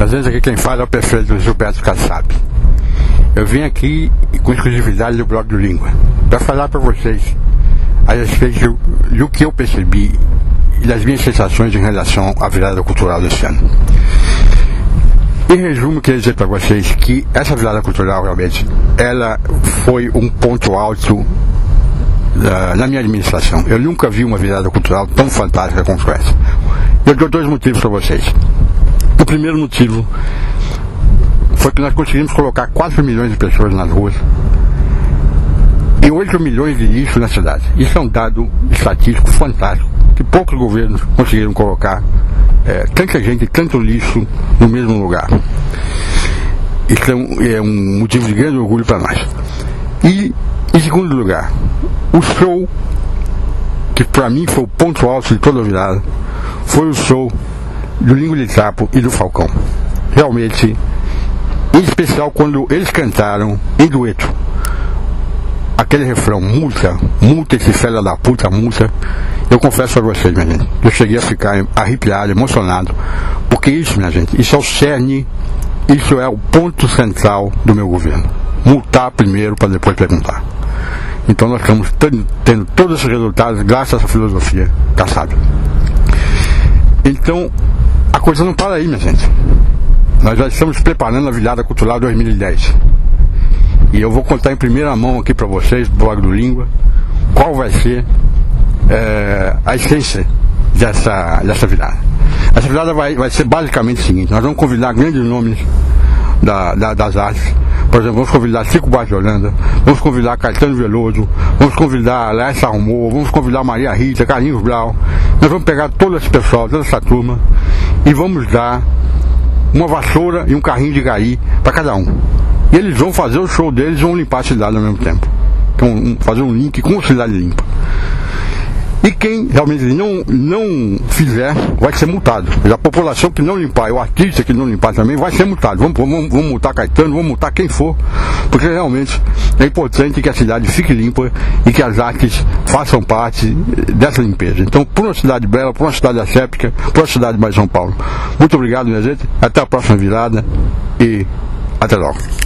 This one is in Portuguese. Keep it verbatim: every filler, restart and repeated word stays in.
Às vezes aqui quem fala é o prefeito Gilberto Kassab. Eu vim aqui com exclusividade do blog do Língua para falar para vocês a respeito do que eu percebi e das minhas sensações em relação à virada cultural desse ano. Em resumo, queria dizer para vocês que essa virada cultural realmente ela foi um ponto alto uh, na minha administração. Eu nunca vi uma virada cultural tão fantástica como essa. Eu dou dois motivos para vocês. O primeiro motivo foi que nós conseguimos colocar quatro milhões de pessoas nas ruas e oito milhões de lixo na cidade. Isso é um dado estatístico fantástico, que poucos governos conseguiram colocar é, tanta gente e tanto lixo no mesmo lugar. Isso é um, é um motivo de grande orgulho para nós. E, em segundo lugar, o show, que para mim foi o ponto alto de toda a virada, foi o show do Língua de Trapo e do Falcão. Realmente, em especial quando eles cantaram em dueto aquele refrão, multa, multa esse fela da puta, multa. Eu confesso para vocês, minha gente, eu cheguei a ficar arrepiado, emocionado, porque isso, minha gente, isso é o cerne, isso é o ponto central do meu governo. Multar primeiro para depois perguntar. Então nós estamos tendo, tendo todos esses resultados graças a essa filosofia Kassab. Então, a coisa não para aí, minha gente. Nós já estamos preparando a virada cultural dois mil e dez. E eu vou contar em primeira mão aqui para vocês, do blog do Língua, qual vai ser é, a essência dessa, dessa virada. Essa virada vai, vai ser basicamente o seguinte: nós vamos convidar grandes nomes da, da, das artes. Por exemplo, vamos convidar Chico Buarque de Holanda, vamos convidar Caetano Veloso, vamos convidar Laércio Arrumou, vamos convidar Maria Rita, Carlinhos Brau. Nós vamos pegar todo esse pessoal, toda essa turma, e vamos dar uma vassoura e um carrinho de gari para cada um. E eles vão fazer o show deles e vão limpar a cidade ao mesmo tempo. Então, um, fazer um link com a cidade limpa. E quem realmente não, não fizer, vai ser multado. A população que não limpar, e o artista que não limpar também, vai ser multado. Vamos, vamos, vamos multar Caetano, vamos multar quem for, porque realmente é importante que a cidade fique limpa e que as artes façam parte dessa limpeza. Então, por uma cidade bela, por uma cidade asséptica, por uma cidade mais São Paulo. Muito obrigado, minha gente. Até a próxima virada e até logo.